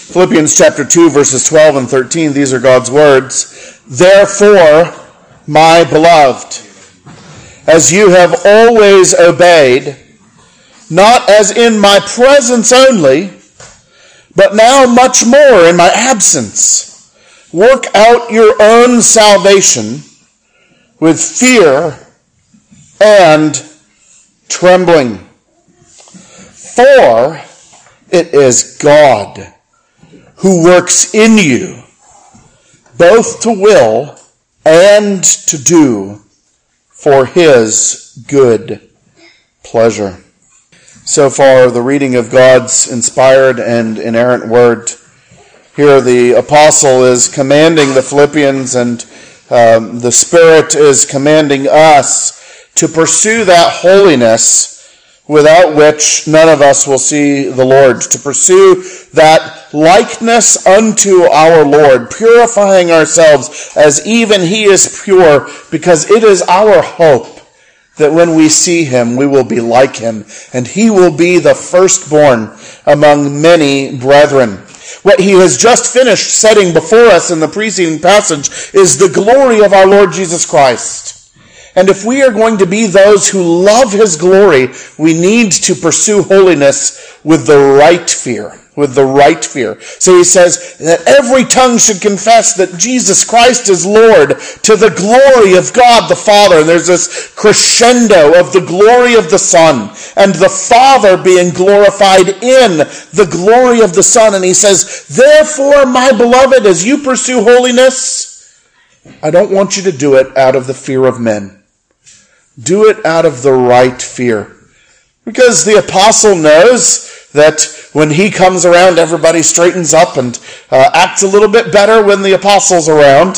Philippians chapter 2, verses 12 and 13, these are God's words. Therefore, my beloved, as you have always obeyed, not as in my presence only, but now much more in my absence, work out your own salvation with fear and trembling. For it is God who works in you, both to will and to do for his good pleasure. So far, the reading of God's inspired and inerrant word. Here the apostle is commanding the Philippians, and the Spirit is commanding us to pursue that holiness without which none of us will see the Lord, to pursue that likeness unto our Lord, purifying ourselves as even he is pure, because it is our hope that when we see him, we will be like him, and he will be the firstborn among many brethren. What he has just finished setting before us in the preceding passage is the glory of our Lord Jesus Christ. And if we are going to be those who love his glory, we need to pursue holiness with the right fear. With the right fear. So he says that every tongue should confess that Jesus Christ is Lord, to the glory of God the Father. And there's this crescendo of the glory of the Son, and the Father being glorified in the glory of the Son. And he says, therefore, my beloved, as you pursue holiness, I don't want you to do it out of the fear of men. Do it out of the right fear. Because the apostle knows that when he comes around, everybody straightens up and acts a little bit better when the apostle's around.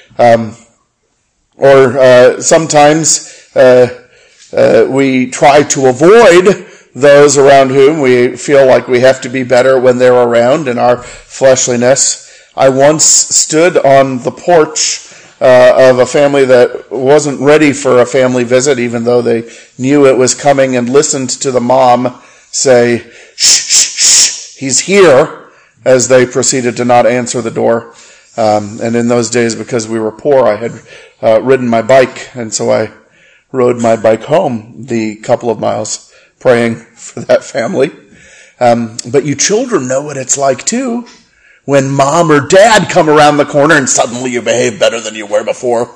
Sometimes we try to avoid those around whom we feel like we have to be better when they're around in our fleshliness. I once stood on the porch of a family that wasn't ready for a family visit, even though they knew it was coming, and listened to the mom say, shh, shh, shh, he's here, as they proceeded to not answer the door. And in those days, because we were poor, I had ridden my bike, and so I rode my bike home the couple of miles, praying for that family. But you children know what it's like too, when mom or dad come around the corner and suddenly you behave better than you were before.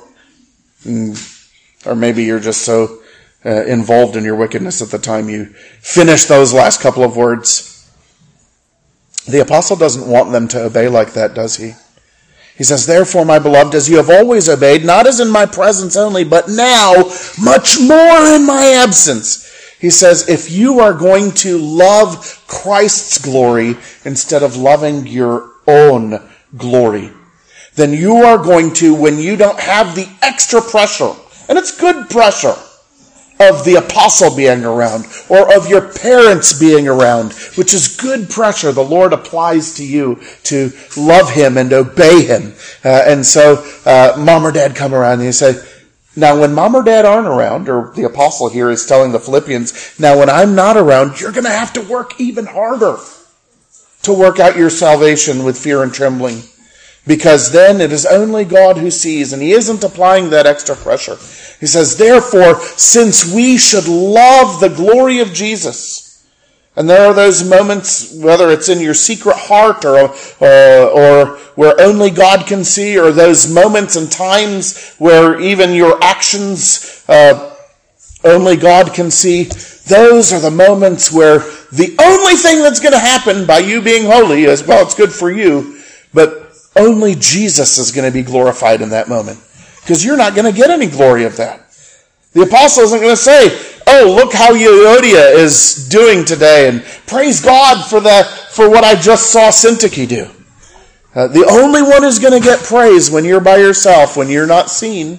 Or maybe you're just so involved in your wickedness at the time you finish those last couple of words. The apostle doesn't want them to obey like that, does he? He says, therefore, my beloved, as you have always obeyed, not as in my presence only, but now much more in my absence. He says, if you are going to love Christ's glory instead of loving your own glory, then you are going to, when you don't have the extra pressure, and it's good pressure, of the apostle being around, or of your parents being around, which is good pressure the Lord applies to you to love him and obey him. And so mom or dad come around and you say, now when mom or dad aren't around, or the apostle here is telling the Philippians, now when I'm not around, you're going to have to work even harder to work out your salvation with fear and trembling. Because then it is only God who sees, and he isn't applying that extra pressure. He says, therefore, since we should love the glory of Jesus, and there are those moments, whether it's in your secret heart or where only God can see, or those moments and times where even your actions only God can see, those are the moments where the only thing that's going to happen by you being holy is, well, it's good for you, but only Jesus is going to be glorified in that moment. Because you're not going to get any glory of that. The apostle isn't going to say, oh, look how Euodia is doing today, and praise God for what I just saw Syntyche do. The only one who's going to get praise when you're by yourself, when you're not seen,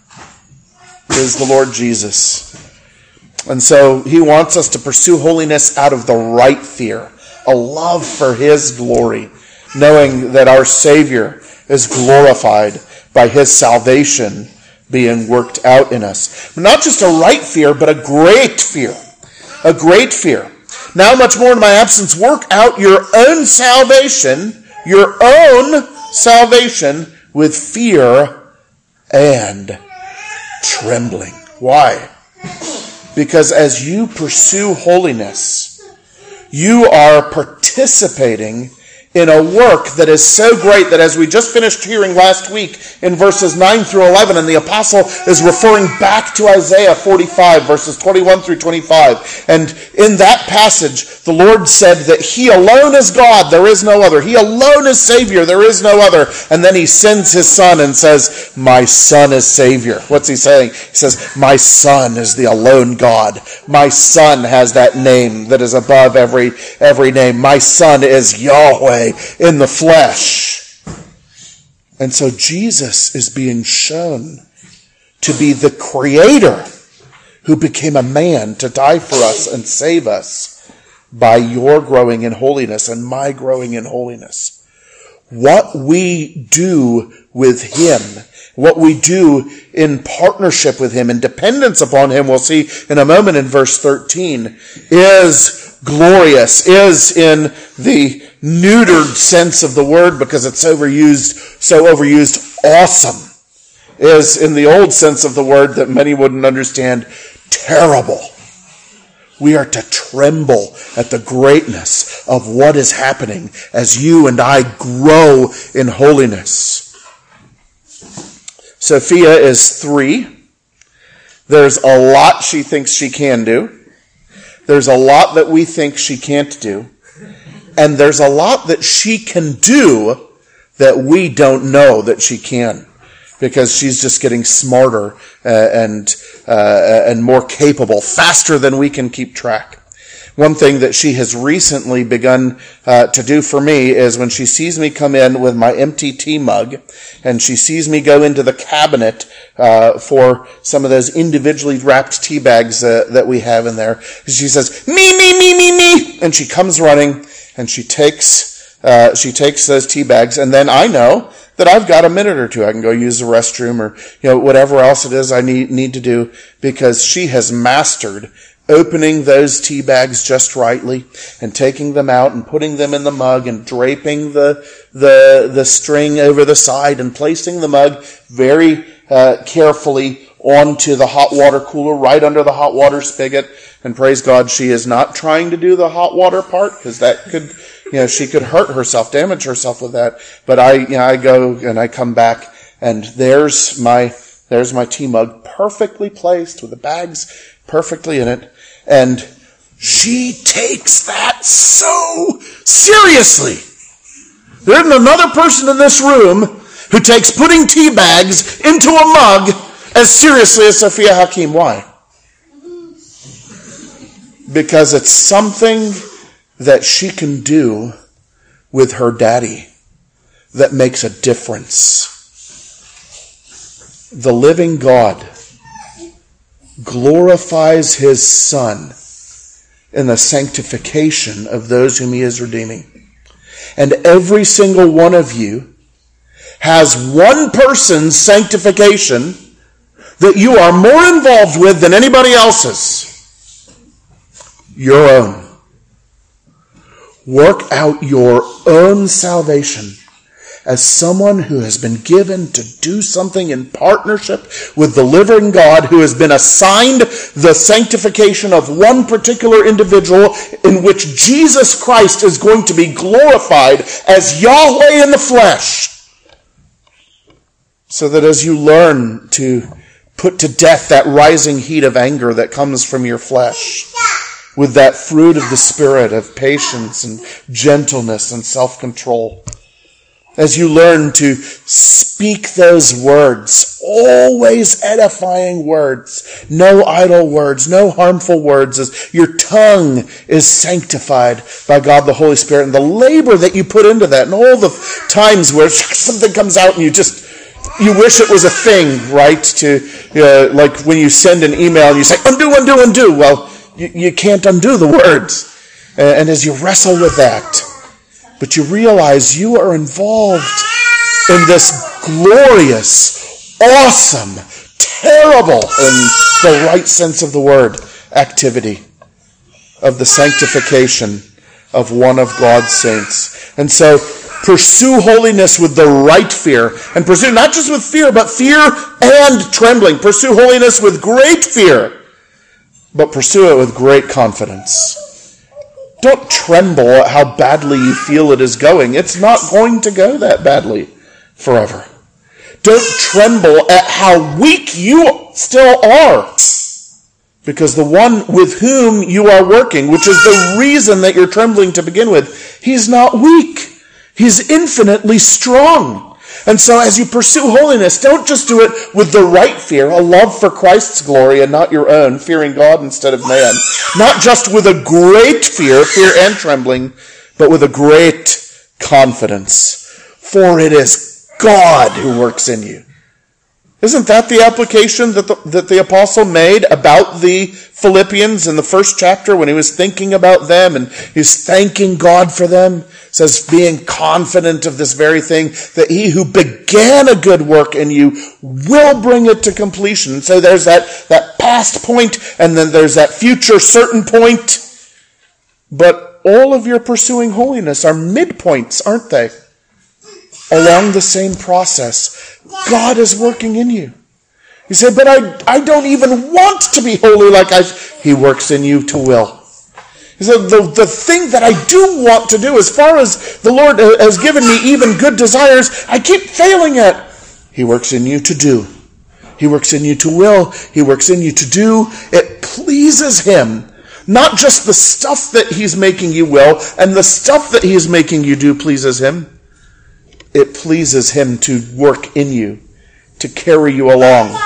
is the Lord Jesus. And so he wants us to pursue holiness out of the right fear, a love for his glory, knowing that our Savior is glorified by his salvation being worked out in us. But not just a right fear, but a great fear. A great fear. Now much more in my absence, work out your own salvation your own salvation with fear and trembling. Why? Because as you pursue holiness, you are participating in a work that is so great that, as we just finished hearing last week in verses 9 through 11, and the apostle is referring back to Isaiah 45, verses 21 through 25. And in that passage, the Lord said that He alone is God, there is no other. He alone is Savior, there is no other. And then He sends His Son and says, my Son is Savior. What's He saying? He says, my Son is the alone God. My Son has that name that is above every name. My Son is Yahweh in the flesh. And so Jesus is being shown to be the Creator who became a man to die for us and save us by your growing in holiness and my growing in holiness. What we do with Him, what we do in partnership with Him, in dependence upon Him, we'll see in a moment in verse 13, is glorious, is in the neutered sense of the word because it's so overused, awesome, is in the old sense of the word that many wouldn't understand, terrible. We are to tremble at the greatness of what is happening as you and I grow in holiness. Sophia is 3. There's a lot she thinks she can do. There's a lot that we think she can't do. And there's a lot that she can do that we don't know that she can, because she's just getting smarter and more capable, faster than we can keep track. One thing that she has recently begun to do for me is when she sees me come in with my empty tea mug and she sees me go into the cabinet for some of those individually wrapped tea bags that we have in there, she says, me, and she comes running and she takes those tea bags, and then I know that I've got a minute or two. I can go use the restroom or whatever else it is I need to do, because she has mastered opening those tea bags just rightly and taking them out and putting them in the mug and draping the string over the side and placing the mug very carefully onto the hot water cooler right under the hot water spigot. And praise God, she is not trying to do the hot water part, because that could, she could hurt herself, damage herself with that. But I go and I come back and there's my tea mug perfectly placed with the bags perfectly in it. And she takes that so seriously. There isn't another person in this room who takes putting tea bags into a mug as seriously as Sophia Hakim. Why? Because it's something that she can do with her daddy that makes a difference. The living God glorifies His Son in the sanctification of those whom He is redeeming. And every single one of you has one person's sanctification that you are more involved with than anybody else's. Your own. Work out your own salvation as someone who has been given to do something in partnership with the living God, who has been assigned the sanctification of one particular individual in which Jesus Christ is going to be glorified as Yahweh in the flesh. So that as you learn to put to death that rising heat of anger that comes from your flesh, with that fruit of the Spirit of patience and gentleness and self-control. As you learn to speak those words, always edifying words, no idle words, no harmful words, as your tongue is sanctified by God the Holy Spirit, and the labor that you put into that, and all the times where something comes out and you wish it was a thing, right? Like when you send an email and you say, undo. Well, you can't undo the words. And as you wrestle with that, but you realize you are involved in this glorious, awesome, terrible, in the right sense of the word, activity of the sanctification of one of God's saints. And so Pursue holiness with the right fear. And pursue not just with fear, but fear and trembling. Pursue holiness with great fear, but pursue it with great confidence. Don't tremble at how badly you feel it is going. It's not going to go that badly forever. Don't tremble at how weak you still are. Because the one with whom you are working, which is the reason that you're trembling to begin with, he's not weak. He's infinitely strong. And so as you pursue holiness, don't just do it with the right fear, a love for Christ's glory and not your own, fearing God instead of man. Not just with a great fear and trembling, but with a great confidence. For it is God who works in you. Isn't that the application that the apostle made about the Philippians in the first chapter when he was thinking about them and he's thanking God for them? It says, being confident of this very thing, that he who began a good work in you will bring it to completion. So there's that past point and then there's that future certain point. But all of your pursuing holiness are midpoints, aren't they? Along the same process. God is working in you. You say, but I don't even want to be holy like He works in you to will. He said, the thing that I do want to do, as far as the Lord has given me even good desires, I keep failing at. He works in you to do. He works in you to will. He works in you to do. It pleases Him. Not just the stuff that He's making you will, and the stuff that He's making you do pleases Him. It pleases Him to work in you, to carry you along.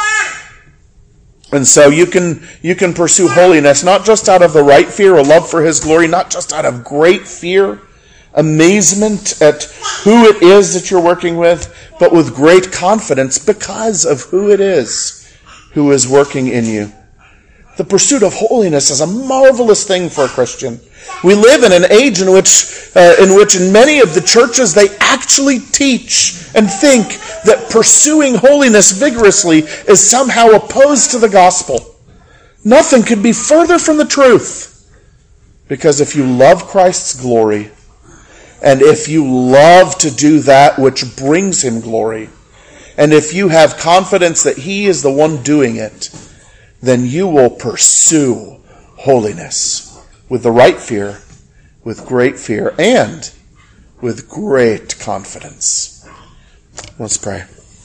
And so you can pursue holiness, not just out of the right fear or love for His glory, not just out of great fear, amazement at who it is that you're working with, but with great confidence because of who it is who is working in you. The pursuit of holiness is a marvelous thing for a Christian. We live in an age in which in many of the churches they actually teach and think that pursuing holiness vigorously is somehow opposed to the gospel. Nothing could be further from the truth. Because if you love Christ's glory, and if you love to do that which brings Him glory, and if you have confidence that He is the one doing it, then you will pursue holiness with the right fear, with great fear, and with great confidence. Let's pray.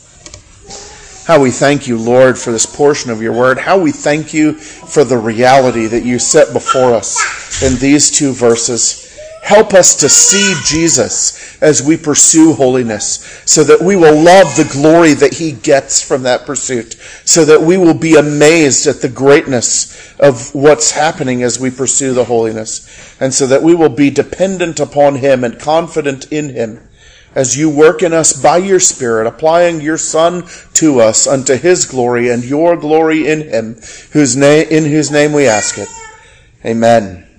How we thank you, Lord, for this portion of your word. How we thank you for the reality that you set before us in these two verses. Help us to see Jesus as we pursue holiness, so that we will love the glory that He gets from that pursuit, so that we will be amazed at the greatness of what's happening as we pursue the holiness, and so that we will be dependent upon Him and confident in Him as you work in us by your Spirit, applying your Son to us unto His glory and your glory in Him, in whose name we ask it. Amen.